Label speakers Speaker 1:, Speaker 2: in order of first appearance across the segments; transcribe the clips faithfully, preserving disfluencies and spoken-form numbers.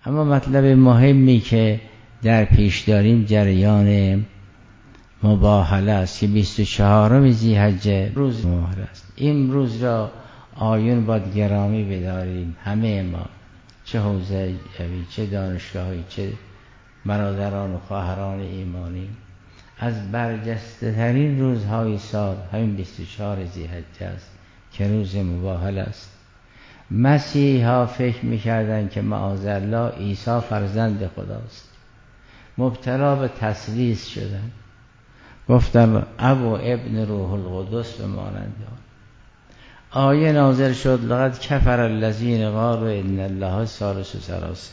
Speaker 1: اما مطلب مهمی که در پیش داریم جریان مباهله است که بیست و چهارم ذی‌حجه روز مباهله است. این روز را آیون باید گرامی بداریم همه ما، چه حوزه علمی، چه دانشگاهی، چه برادران و خواهران ایمانی. از برجسته ترین روزهای سال همین بیست و چهار ذی‌حجه است که روز مباهله است. مسیحا فکر می‌کردند که معاذالله عیسی فرزند خداست، مبتلا به تثلیث شدند، گفتن اب و ابن روح القدس به مانند آن. آیه نازل شد لقد کفر الذین قالوا ان الله ثالث ثلاثه.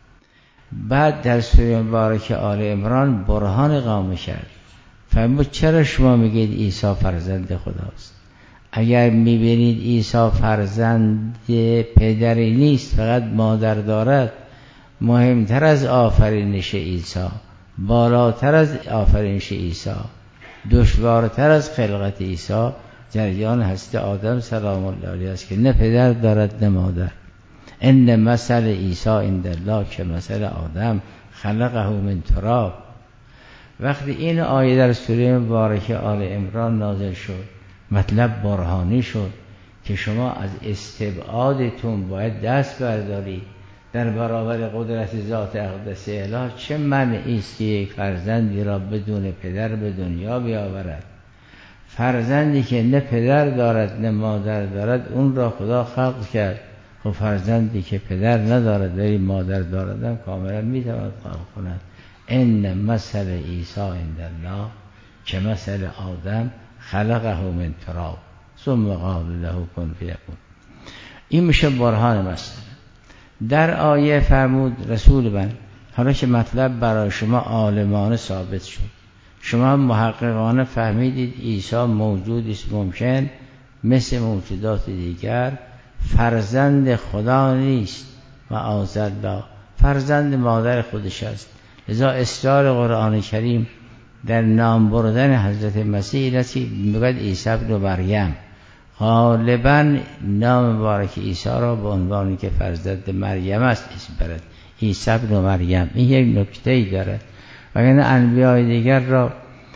Speaker 1: بعد در سوره مبارکه آل عمران برهان قائم کرد، فرمود چرا شما میگید عیسی فرزند خداست؟ اگر میبینید عیسی فرزند پدری نیست، فقط مادر دارد، مهمتر از آفرینش عیسی، بالاتر از آفرینش عیسی، دشوارتر از خلقت عیسی جریان هست آدم سلام الله علیه است که نه پدر دارد نه مادر. ان مثل عیسی عند الله که مثل آدم خلقه من تراب. وقتی این آیه در سوره مبارکه آل عمران نازل شد، مطلب برهانی شد که شما از استبعادتون باید دست بردارید در برابر قدرت ذات اقدس اله. چه منعی است که یک فرزندی را بدون پدر به دنیا بیاورد؟ فرزندی که نه پدر دارد نه مادر دارد اون را خدا خلق کرد. و فرزندی که پدر ندارد ولی مادر دارد هم کاملا میتواند خلق کند. ان مثل عیسی عند الله که مثل آدم خلقه من تراب ثم قال له کن فیکون. این میشه برهان مسئله. در آیه فرمود رسول من، حالا که مطلب برای شما عالمانه ثابت شد، شما محققانه فهمیدید عیسی موجودی است ممکن مثل موجودات دیگر، فرزند خدا نیست، معاذالله فرزند مادر خودش است. لذا اصرار قرآن کریم در نام بردن حضرت مسیح این است که میگوید عیسی ابن مریم. غالبا نام مبارک عیسی را به عنوانی که فرزند مریم است اسم برد، عیسی ابن مریم. این یک نکته‌ای دارد، وگرنه انبیاء دیگر را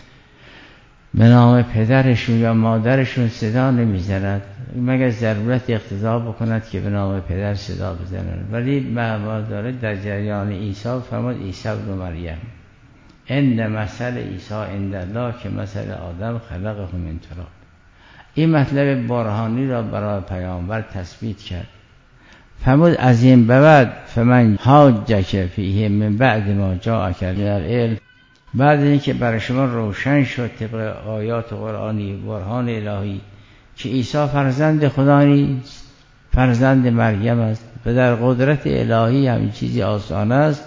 Speaker 1: به نام پدرشون یا مادرشون صدا نمیزند مگر ضرورت اقتضا بکند که به نام پدر صدا بزنند. ولی معمول داره در جریان عیسی فرمود عیسی ابن مریم. ان مثل عیسی عند الله که مثل آدم خلقه من تراب. این مطلب برهانی را برای پیامبر تثبیت کرد. فرمود از این به بعد فمن حاجک فیه من بعد ما جاءک من العلم، بعد اینکه برای شما روشن شد طبق آیات قرآنی برهان الهی که عیسی فرزند خدا نیست، فرزند مریم است و در قدرت الهی همین چیزی آسان است،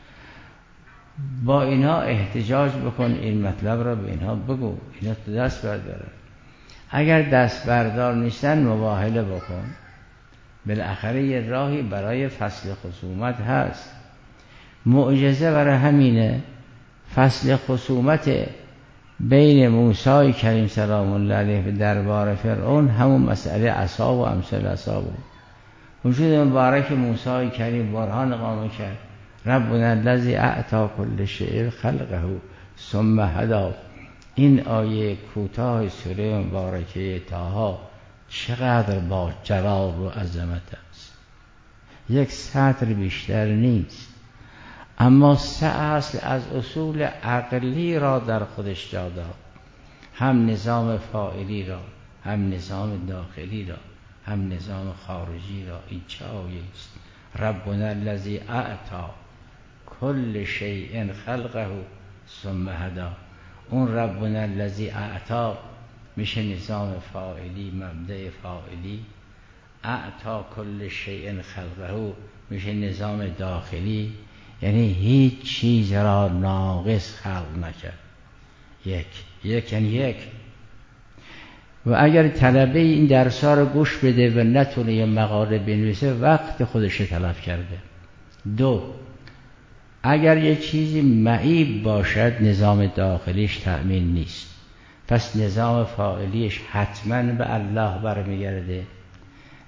Speaker 1: با اینها احتجاج بکن، این مطلب را به اینها بگو، اینا تو دست بردارن. اگر دست بردار نیستن مباهله بکن. بالاخره یه راهی برای فصل خصومت هست. معجزه برای همینه. فصل خصومت بین موسی کریم سلام الله علیه و دربار فرعون همون مسئله عصا و امثال عصا بود. وجود مبارک موسی کریم برهان قائم کرد. ربنا الذی اعطی کل شیء خلقه ثم هدی. این آیه کوتاه سوره مبارکه طه چقدر با جلال و عظمت است. یک سطر بیشتر نیست، اما سه اصل از اصول عقلی را در خودش جا داد. هم نظام فاعلی را، هم نظام داخلی را، هم نظام خارجی را. این چه آیه است؟ ربنا الذی اعطی کل شیء خلقه ثم هدی. اون ربنا الذی اعطی میشه نظام فاعلی، مبدأ فاعلی. اعطی کل شیء خلقه میشه نظام داخلی، یعنی هیچ چیز را ناقص خلق نکرد. یک یک یعنی یک. و اگر طلبه این درس‌ها رو گوش بده و نتونه یه مقاله بنویسه وقت خودش تلف کرده. دو، اگر یه چیزی معیب باشد نظام داخلیش تأمین نیست، پس نظام فاعلیش حتما به الله برمیگرده.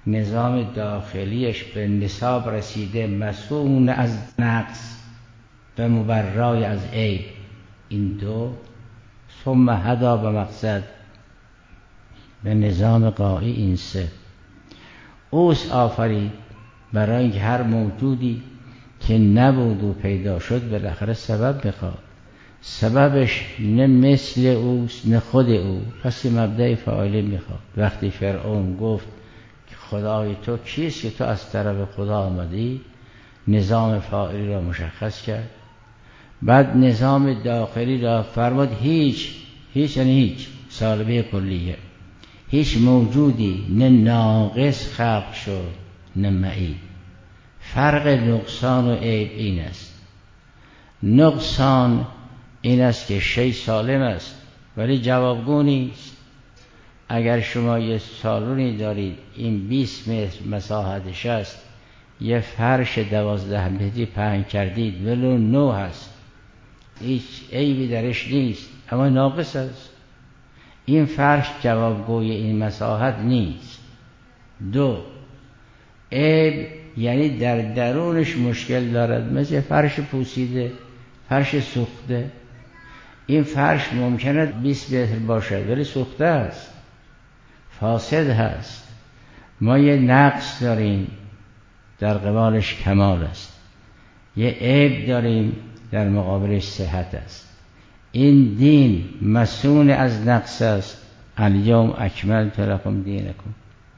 Speaker 1: نظام داخلیش به نصاب رسیده، مسئول از نقص و مبرای از عیب، این دو، ثم هدا به مقصد، به نظام غایی این سه. اوست آفرید برای اینکه هر موجودی که نبود و پیدا شد بالاخره سبب بخواد، سببش نه مثل اوست نه خود او، پس یه مبدأ فاعلی میخواد. وقتی فرعون گفت که خدای تو کیست که تو از طرف خدا آمدی، نظام فاعلی را مشخص کرد. بعد نظام داخلی را فرمود هیچ، هیچ یعنی هیچ، سالبه کلیه، هیچ موجودی نه ناقص خلق شد نه معیب. فرق نقصان و عیب این است، نقصان این است که شی سالم است ولی جوابگو نیست. اگر شما یه سالونی دارید این بیست متر مساحتش است، یه فرش دوازده متری پهن کردید ولو نو هست، هیچ عیبی درش نیست اما ناقص است، این فرش جوابگوی این مساحت نیست. دو، عیب یعنی در درونش مشکل دارد، مثل فرش پوسیده، فرش سوخته. این فرش ممکنه بیست متر باشد ولی سوخته است، فاسد هست. ما یه نقص داریم در قبالش کمال است، یه عیب داریم در مقابلش صحت است. این دین مسئول از نقص است، الیوم اکملت لکم دینکم،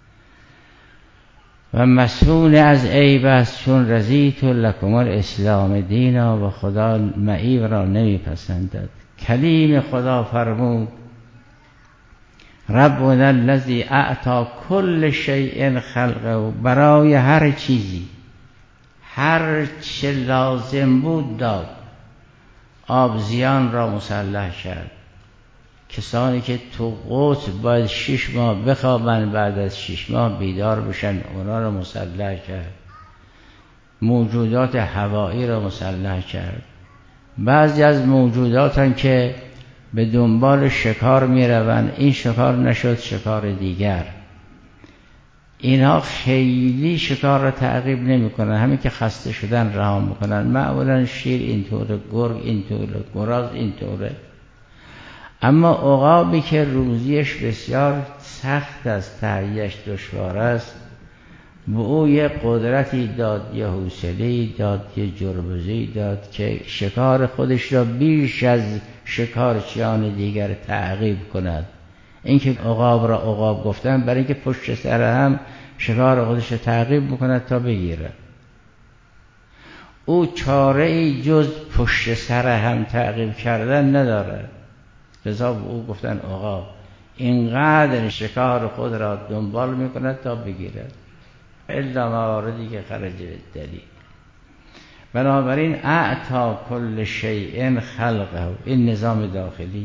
Speaker 1: و مسئول از عیب است، چون رضیت لکم الاسلام دینا، و خدا معیب را نمیپسندد. کلیم خدا فرمود ربنا الذی اعطی کل شیء خلقه، برای هر چیزی هر چه لازم بود داد. آبزیان را مسلح کرد، کسانی که تو قطب باید شش ماه بخوابن بعد از شش ماه بیدار بشن اونا را مسلح کرد. موجودات هوایی را مسلح کرد. بعضی از موجودات هم که به دنبال شکار می روند، این شکار نشد شکار دیگر، اینها خیلی شکار را تعقیب نمی کنن، همین که خسته شدن رها میکنن. معمولا شیر اینطوره، گرگ اینطوره، گراز اینطوره. اما عقابی که روزیش بسیار سخت است، تهیه‌اش دشوار است، به او یه قدرتی داد، یه حوصله‌ای داد، یه جربزه‌ای داد که شکار خودش را بیش از شکارچیان دیگر تعقیب کند. اینکه عقاب را عقاب گفتن برای اینکه پشت سر هم شکار خودش را تعقیب میکند تا بگیره. او چاره ای جز پشت سر هم تعقیب کردن نداره، لذا او گفتن عقاب. اینقدر شکار خود را دنبال میکند تا بگیره، الا مواردی که خرج دلیل. بنابراین اعطا کل شیء خلقه، این نظام داخلی.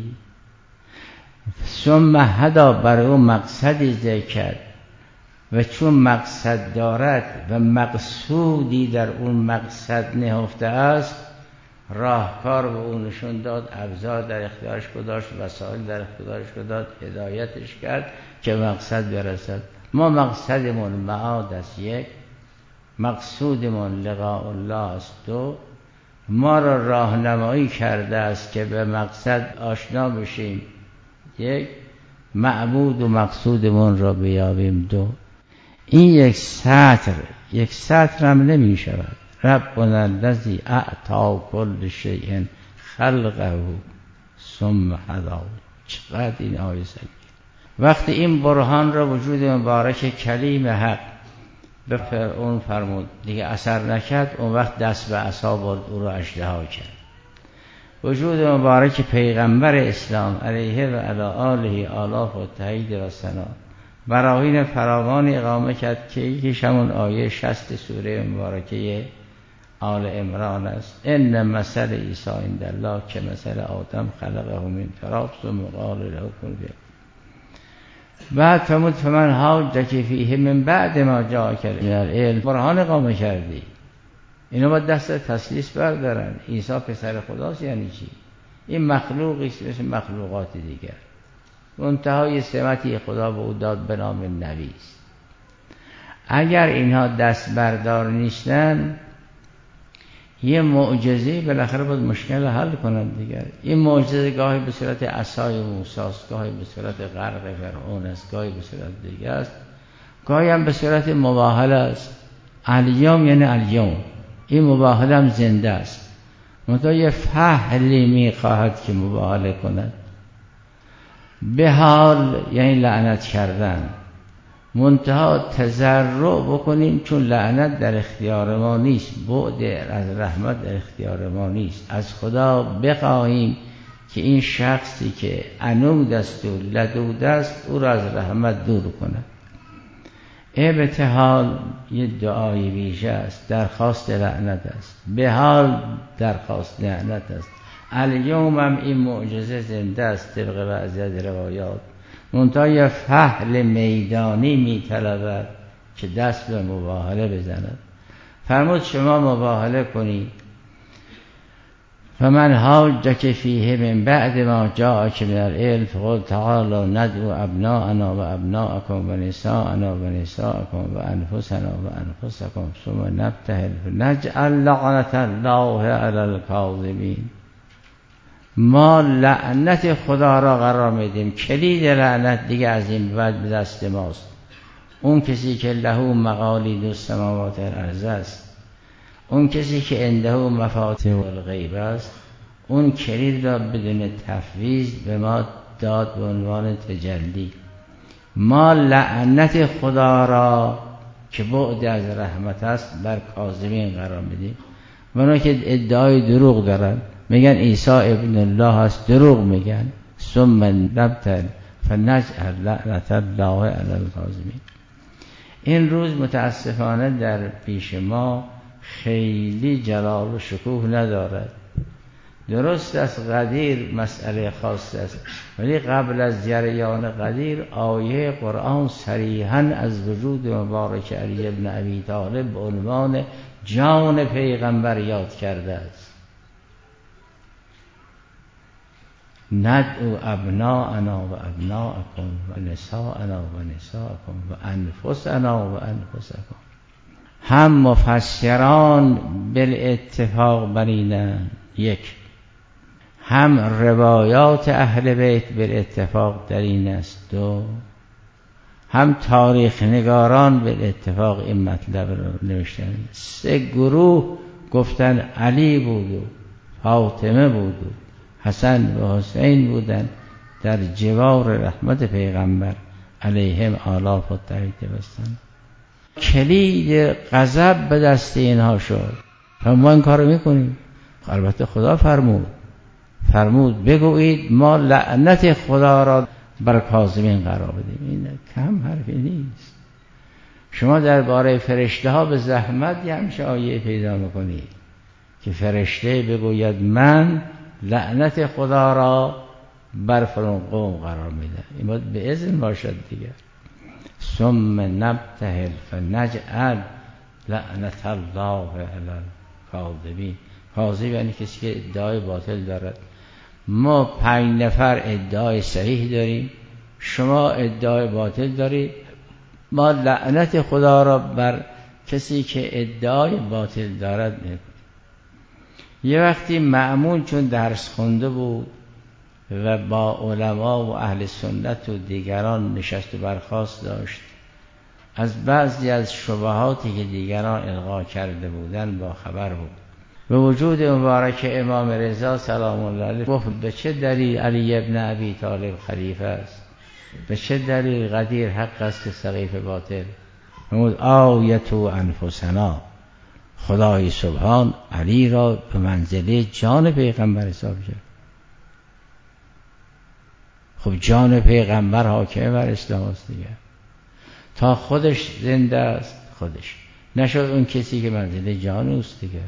Speaker 1: ثم هدا، برای او مقصدی ذکر کرد، و چون مقصد دارد و مقصودی در اون مقصد نهفته است، راهکار به اون نشون داد، ابزار در اختیارش گذاشت، وسایل در اختیارش گذاشت، هدایتش کرد که مقصد برسد. ما مقصدمون معاد است یک، مقصودمون لقاء الله است دو. ما را راهنمایی کرده است که به مقصد آشنا بشیم یک، معبود و مقصودمون را بیابیم دو. این یک سطر، یک سطر هم نمی شود. ربنا الذی اعطی کل شیء خلقه ثم هداه. چقدر این آیه سنگین. وقتی این برهان را وجود مبارک کلیم حق به فرعون فرمود، دیگه اثر نکرد، اون وقت دست به عصا برد، او را اژدها کرد. وجود مبارک پیغمبر اسلام علیه و علی آله آلاف و تایید و ثنا براهین فراوان اقامه کرد که یکیش همون آیه شصت سوره مبارکه آل عمران است. ان مثل عیسی عند الله که مثل آدم خلقه من تراب ثم قال له کن فیکون. بعد فرمود فمن حاجک فیه من بعد ما جاءک من العلم، برهان اقامه کردی، اینا باید دست تسلیس بردارن. عیسی پسر خداست یعنی چی؟ این مخلوقی است مثل مخلوقات دیگر، منتهای سمتی خدا به او داد به نام نبی است. اگر اینها دست بردار نیستن یه معجزه بالاخره باید مشکل حل کنند دیگر. این معجزه گاهی به صورت عصای موسی است، گاهی به صورت غرق فرعون است، گاهی به صورت دیگر است، گاهی هم به صورت مباهله است. الیوم یعنی الیوم، این مباهله هم زنده است، منتها یه فحلی میخواهد که مباهله کند. به حال یعنی لعنت کردن، منتها تضرع بکنیم چون لعنت در اختیار ما نیست، بعد از رحمت در اختیار ما نیست. از خدا بخواهیم که این شخصی که عنود است و لدود است او را از رحمت دور کند. ابتحال یه دعای ویژه است، درخواست لعنت است. به حال درخواست لعنت است. الیوم هم این معجزه زنده است طبق بعضی از روایات، منتها یه فحل میدانی میطلبد که دست به مباهله بزند. فرمود شما مباهله کنید. فمن حاجک فیه من بعد ما جاءک من العلم فقل تعالوا ندعو ابناءنا و ابناءکم و نساءنا و نساءکم و انفسنا و انفسکم ثم نبتهل فنجعل لعنة الله علی الکاذبین. ما لعنت خدا را قرار میدیم، کلید لعنت دیگه از این بعد به دست ماست. اون کسی که له مقالید السماوات والارض است، اون کسی که عنده مفاتیح الغیب است، اون کلید را بدون تفویض به ما داد به عنوان تجلی. ما لعنت خدا را که بعد از رحمت است بر کاذبین قرار میدیم. اونا که ادعای دروغ دارن، میگن عیسی ابن الله است، دروغ میگن. ثم نبتل فنجعل لعنة الله علی الکاذبین. این روز متاسفانه در پیش ما خیلی جلال و شکوه ندارد. درست است قدیر مسئله خاص است، ولی قبل از جریان قدیر آیه قرآن صریحاً از وجود مبارک علی ابن ابی طالب به عنوان جان پیغمبر یاد کرده است. ندعو ابناءنا و ابناءکم و نساءنا و نساءکم و انفسنا و انفسکم. هم مفسران بالاتفاق بر اینند، یک، هم روایات اهل بیت بالاتفاق در این است، دو، هم تاریخ نگاران بالاتفاق این مطلب رو نوشتن. سه گروه گفتن علی بود و فاطمه بود و حسن و حسین بودن در جوار رحمت پیغمبر علیهم آلاف و طریق بستن. کلید غضب به دست اینها شد. ما این کار رو میکنیم. البته خدا فرمود فرمود بگویید ما لعنت خدا را بر کاظمین قرار بدیم. این کم حرفی نیست. شما درباره فرشته ها به زحمت یه همشه آیه پیدا میکنید که فرشته بگوید من لعنت خدا را بر فلان قوم قرار میده. این باید به اذن باشد دیگر. ثم نبتهل فنجعل لعنت الله علی الکاذبین. کاذب یعنی کسی که ادعای باطل دارد. ما پنج نفر ادعای صحیح داریم، شما ادعای باطل دارید. ما لعنت خدا را بر کسی که ادعای باطل دارد میکنیم. یه وقتی مأمون چون درس خونده بود و با علما و اهل سنت و دیگران نشست و برخاست داشت، از بعضی از شبهاتی که دیگران القا کرده بودن با خبر بود. به وجود مبارک امام رضا سلام الله علیه گفت به چه دلیل علی ابن ابی طالب خلیفه است؟ به چه دلیل قدیر حق است که سقیف باطل؟ فرمود آیت انفسنا. خدای سبحان علی را به منزله جان پیغمبر حساب کرد. خب جان پیغمبر حاکم بر اسلام است دیگه. تا خودش زنده است خودش نشد اون کسی که منزله جان اوست دیگه.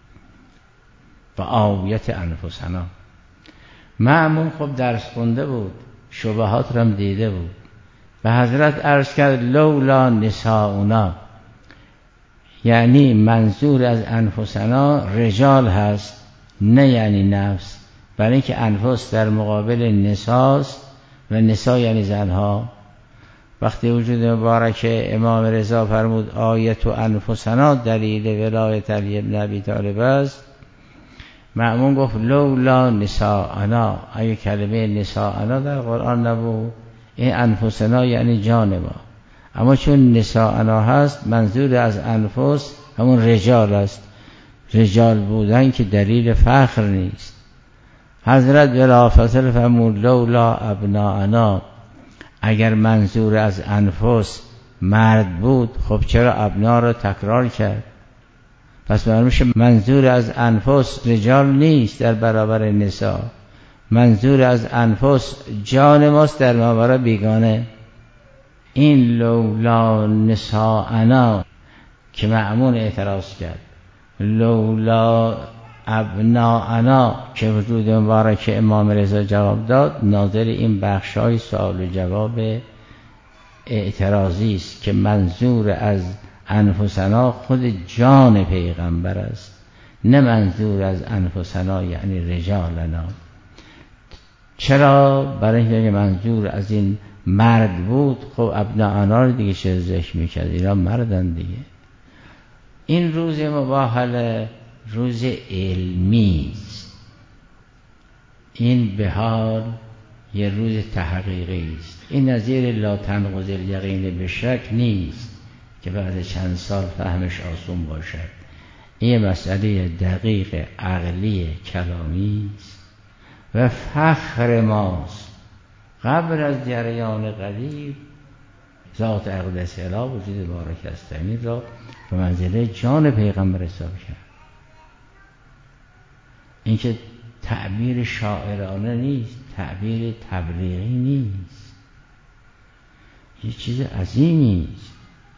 Speaker 1: و آیت انفسنا. مأمون خب درس خونده بود، شبهات را دیده بود. به حضرت عرض کرد لولا نساؤنا، یعنی منظور از انفسنا رجال هست نه یعنی نفس، برای اینکه انفس در مقابل نساست و نسا یعنی زنها. وقتی وجود مبارک امام رضا فرمود آیت انفسنا دلیل ولایت علی بن ابی طالب است، مأمون گفت لولا نساءنا، اگه کلمه نساءنا در قرآن نبود این انفسنا یعنی جان ما، اما چون نساءنا هست منظور از انفس همون رجال است، رجال بودن که دلیل فخر نیست. حضرت بلافاصله فرمود لولا ابناءنا، اگر منظور از انفس مرد بود خب چرا ابنا را تکرار کرد؟ پس معلوم میشه منظور از انفس رجال نیست در برابر نساء، منظور از انفس جان ماست در برابر بیگانه. این لولا نساءنا که مأمون اعتراض کرد، لولا ابناءنا که وجود مبارک امام رضا جواب داد، ناظر این بخشای سوال و جواب اعتراضی است که منظور از انفسنا خود جان پیغمبر است، نه منظور از انفسنا یعنی رجالنا. چرا؟ برای اینکه منظور از این مرد بود خب ابناءنا رو دیگه چه ذکر میکرد، اینا مردن دیگه. این روز مباهله روز علمی است، این به حال یه روز تحقیقی است، این نظیر لا تنقض الیقین به شک نیست که بعد چند سال فهمش آسون باشد. این مسئله دقیق عقلی کلامی است و فخر ماست. قبل از جریان قریب ذات اقدس اله وجود مبارک است، این را به منزله جان پیغمبر حساب کرد. این که تعبیر شاعرانه نیست، تعبیر تبلیغی نیست، یه چیز عظیمی است.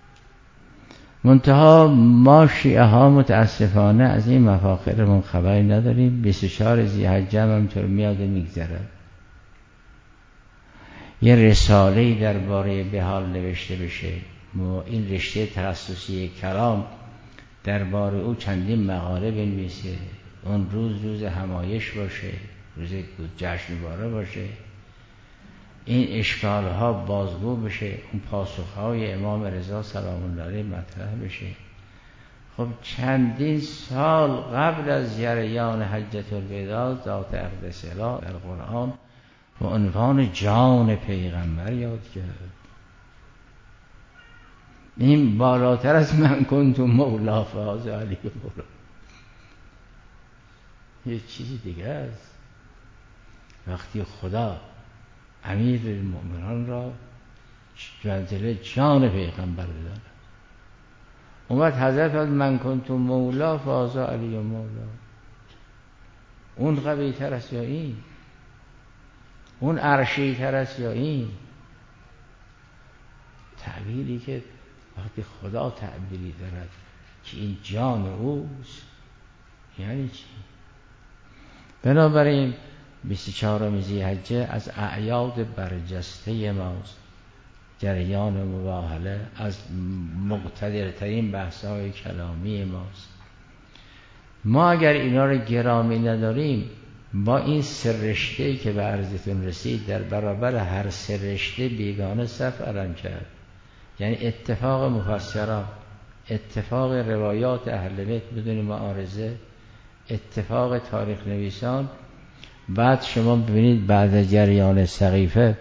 Speaker 1: منتها ما شیعه ها متاسفانه از این مفاخرمون خبری نداریم. بیست و چهار ذی‌حجه همینطور میاد و میگذرد. یه رساله‌ای درباره بهال نوشته بشه، این رشته تخصصی کلام درباره او چندین مقاله بنویسه، اون روز روز همایش باشه، روز جشنواره باشه، این اشکال ها بازگو بشه، اون پاسخ های امام رضا سلام الله علیه مطرح بشه. خب چندین سال قبل از جریان حجة الوداع ذات اقدس اله در قرآن و عنوان جان پیغمبر یاد کرد. این بالاتر از من کنت مولا فهذا علی مولا، یه چیزی دیگه است. وقتی خدا امیر المؤمنان را منزله جان پیغمبر بداند، اومد حضرت از من کنت مولا فهذا علی مولا، اون قوی تر است یا این؟ اون عرشی تر است یا این؟ تعبیری که وقتی خدا تعبیری دارد که این جان اوست یعنی چی؟ بنابراین بیست و چهارم ذی‌حجه از اعیاد برجسته ماست، جریان مباهله از مقتدرترین بحث‌های کلامی ماست. ما اگر اینا رو گرامی نداریم، با این سررشته‌ای که به عرضتون رسید در برابر هر سررشته بیگانه صف علم کرد، یعنی اتفاق مفسران، اتفاق روایات اهل بیت بدون معارضه، اتفاق تاریخ نویسان. بعد شما ببینید بعد از جریان سقیفه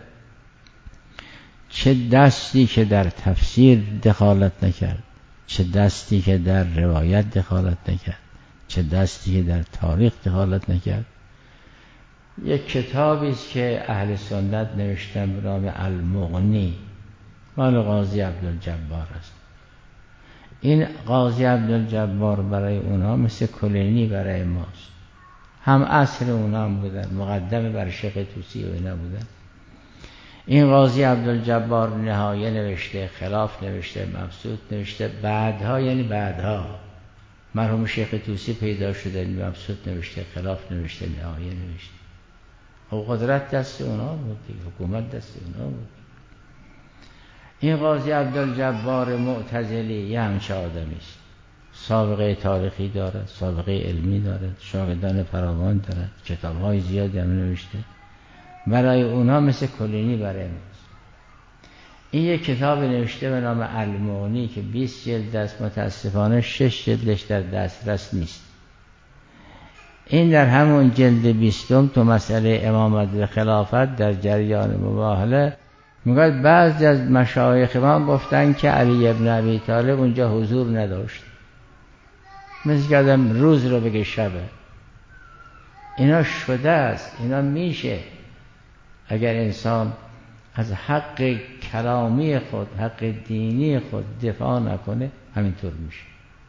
Speaker 1: چه دستی که در تفسیر دخالت نکرد، چه دستی که در روایت دخالت نکرد، چه دستی که در تاریخ دخالت نکرد. یک کتابی است که اهل سنت نوشتن به نام المغنی، مال قاضی عبدالجبار است. این قاضی عبدالجبار برای اونها مثل کلینی برای ماست، هم اصل اونها هم بودن، مقدم بر شیخ طوسی و اینا بودن. این قاضی عبدالجبار نهایه نوشته، خلاف نوشته، مبسوط نوشته، بعدها یعنی بعدها مرحوم شیخ طوسی پیدا شده، مبسوط نوشته، خلاف نوشته، نهایه نوشته. خب قدرت دست اونها بود، حکومت دست اونها بود. این قاضی عبدالجبار معتزلی یه همچه آدمی است، سابقه تاریخی دارد، سابقه علمی دارد، شاگردان فراوان دارد، کتاب‌های زیادی هم نوشته. برای اونها مثل کلینی برای ماست. این یک کتاب نوشته به نام المغنی که بیست جلد است، متاسفانه شش جلدش در دسترس نیست. این در همون جلد بیستم تو مسئله امامت و خلافت در جریان مباهله میگه بعضی از مشایخ ما گفتن که علی ابن ابی طالب اونجا حضور نداشت، مثل که آدم روز رو بگه شبه. اینا شده است، اینا میشه. اگر انسان از حق کلامی خود، حق دینی خود دفاع نکنه همینطور میشه.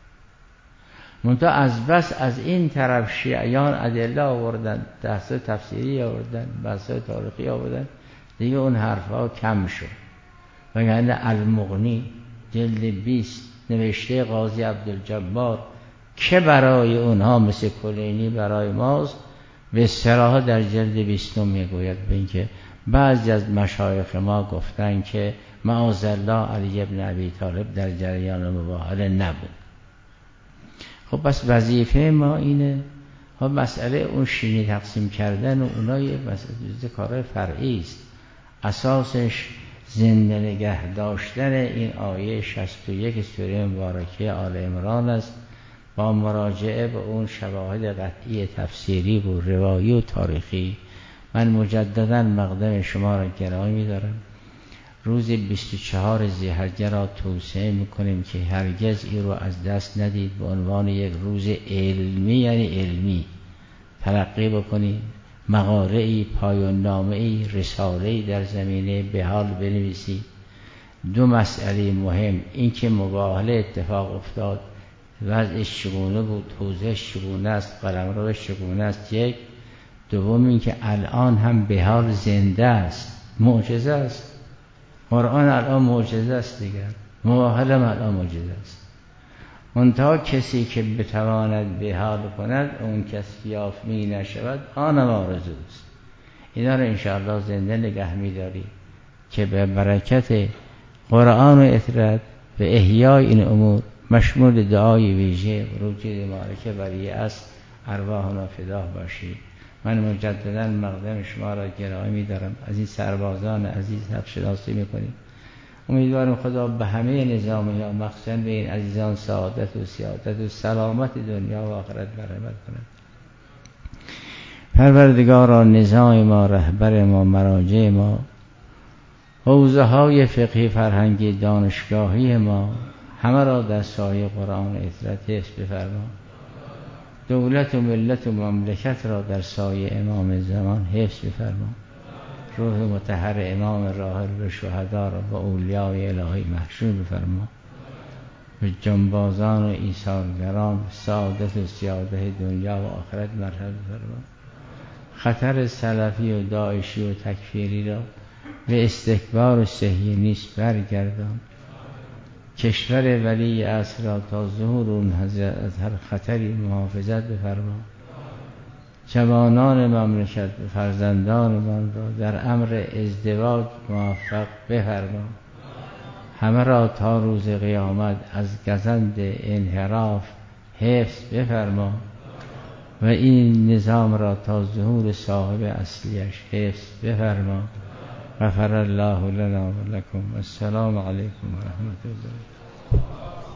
Speaker 1: منتها از بس از این طرف شیعیان ادله آوردن، بحث تفسیری آوردن، بحث تاریخی آوردن، دیگه اون حرفها کم شد. وگرنه المغنی جلد بیست نوشته قاضی عبدالجبار که برای اونها مثل کلینی برای ماست، به صراحت در جلد بیستم میگوید به اینکه بعضی از مشایخ ما گفتن که معاذالله علی ابن ابی طالب در جریان مباهله نبود. خب پس وظیفه ما اینه. خب مسئله اون شیمی تقسیم کردن و اونا یه مسئله کارهای فرعی است. اساسش زنده نگه داشتن این آیه شصت و یک سوره مبارکه آل عمران است، با مراجعه به اون شواهد قطعی تفسیری و روایی و تاریخی. من مجددا مقدم شما را گرامی می‌دارم. روز بیست و چهار ذی‌حجه را توصیه می‌کنیم که هرگز این رو از دست ندید. به عنوان یک روز علمی، یعنی علمی تلقی بکنید، مقارعی، پایان نامه‌ای، رساله‌ای در زمینه بحال بنویسید. دو مسئله مهم، این که مباهله اتفاق افتاد وضعش چگونه بود، توضیحش چگونه است، قلمروش چگونه است، یک. دوم این که الان هم به حال زنده است، معجزه است. قرآن الان معجزه است دیگر، مباهله الان معجزه است. منتها کسی که بتواند به حال کند، اون کسی یافت می نشود، آنم آرزوست. اینا رو انشاءالله زنده نگه می داری که به برکت قرآن و اطرت به احیای این امور مشمول دعای ویژه روجی مبارکه ولی است، ارواحنا فداه باشید. من مجددا مقدم شما را گرامی می‌دارم. از این سربازان عزیز حق شناسی می‌کنید. امیدوارم خدا به همه نظامیان، مخصوصا به این عزیزان سعادت و سیادت و سلامت دنیا و آخرت مرحمت کند. پروردگارا نظام ما، رهبر ما، مراجع ما، حوزه های فقهی، فرهنگی، دانشگاهی ما، همه را در سایه قرآن اطرت حفظ بفرما. دولت و ملت و مملکت را در سایه امام زمان حفظ بفرما. روح مطهر امام راحل و شهدا را با اولیای الهی محشور بفرما. به جنبازان و ایثارگران سعادت و سیادت دنیا و آخرت مرحمت بفرما. خطر سلفی و داعشی و تکفیری را به استکبار و صهیونیسم برگردان. کشور ولی عصر را تا ظهور اون حضرت از هر خطری محافظت بفرما. جوانان مملکت و فرزندانمان را در امر ازدواج موفق بفرما. همه را تا روز قیامت از گزند انحراف حفظ بفرما و این نظام را تا ظهور صاحب اصلیش حفظ بفرما. غفر الله لنا و لکم. السلام علیکم و رحمت الله.